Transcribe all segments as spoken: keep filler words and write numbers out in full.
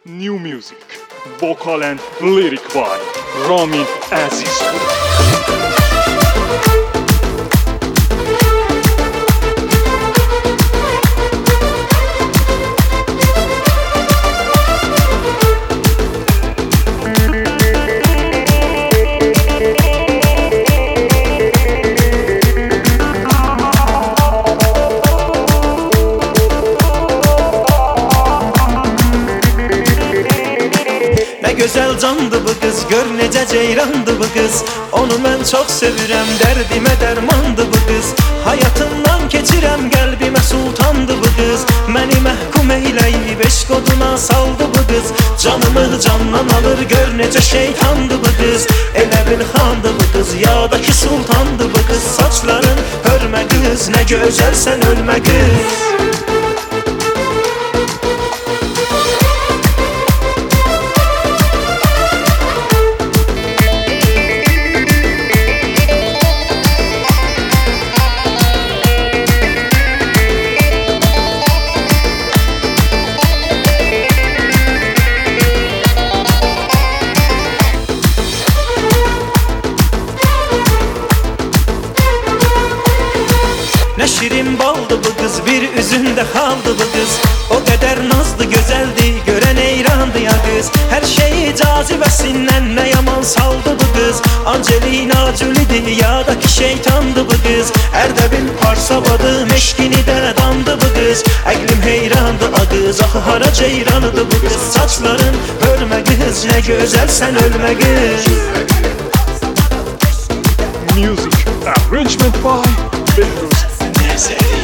New music, vocal and lyric by Ramin Aziz. Gözəl candı bu qız, gör necə ceyrandı bu qız. Onu mən çox sevirəm, dərdimə dərmandı bu qız. Hayatımdan keçirəm, qəlbimə sultandı bu qız. Məni məhkum eyləyib, eşq oduna saldı bu qız. Canımı candan alır, gör necə şeytandı bu qız. Elə bil xandı bu qız, yadakı sultandı bu qız. Saçların hörmə qız, nə gözəlsən ölmə qız. Nə şirin baldı bu qız, bir üzündə xaldı bu qız. O qədər nazdı, gözəldi, görən eyrandı ya qız. Hər şeyi cazibəsindən nə yaman saldı bu qız. Angelina Jolie'di, yadakı şeytandı bu qız. Ərdəbil parsavadı, meşkini də dandı bu qız. Əqlim heyrandı a qız, axı hara ceyranıdı bu qız. Saçların hörmə qız, nə gözəlsən ölmə qız. Music arrangement by Behruz Nezeri.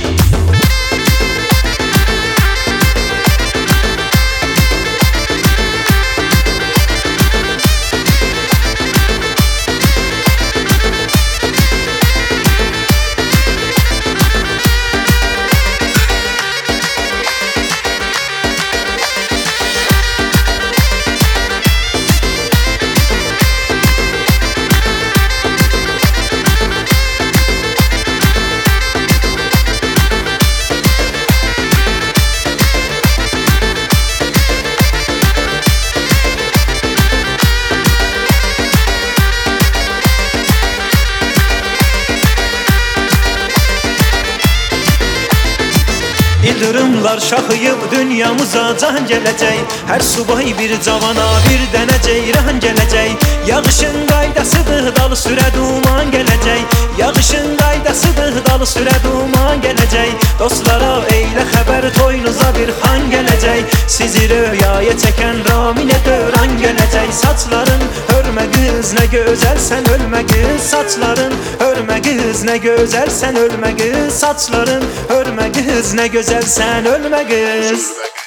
İldırımlar şaxıyıb dünyamıza can gələcək. Hər subay bir cavana bir dənə ceyran gələcək. Yağışın qaydasıdır, dalı sürə duman gələcək. Yağışın qaydasıdır, dalı sürə duman gələcək. Dostlara eylə xəbər, toyunuza bir xan gələcək. Sizi röyaya çəkən Raminə döran gələcək. Saçların hörmə qız, nə gözəlsən ölmə qız. Saçların hörmə qız, nə gözəlsən ölmə qız. Saçların hörmə qız, nə gözəlsən ölmə qız.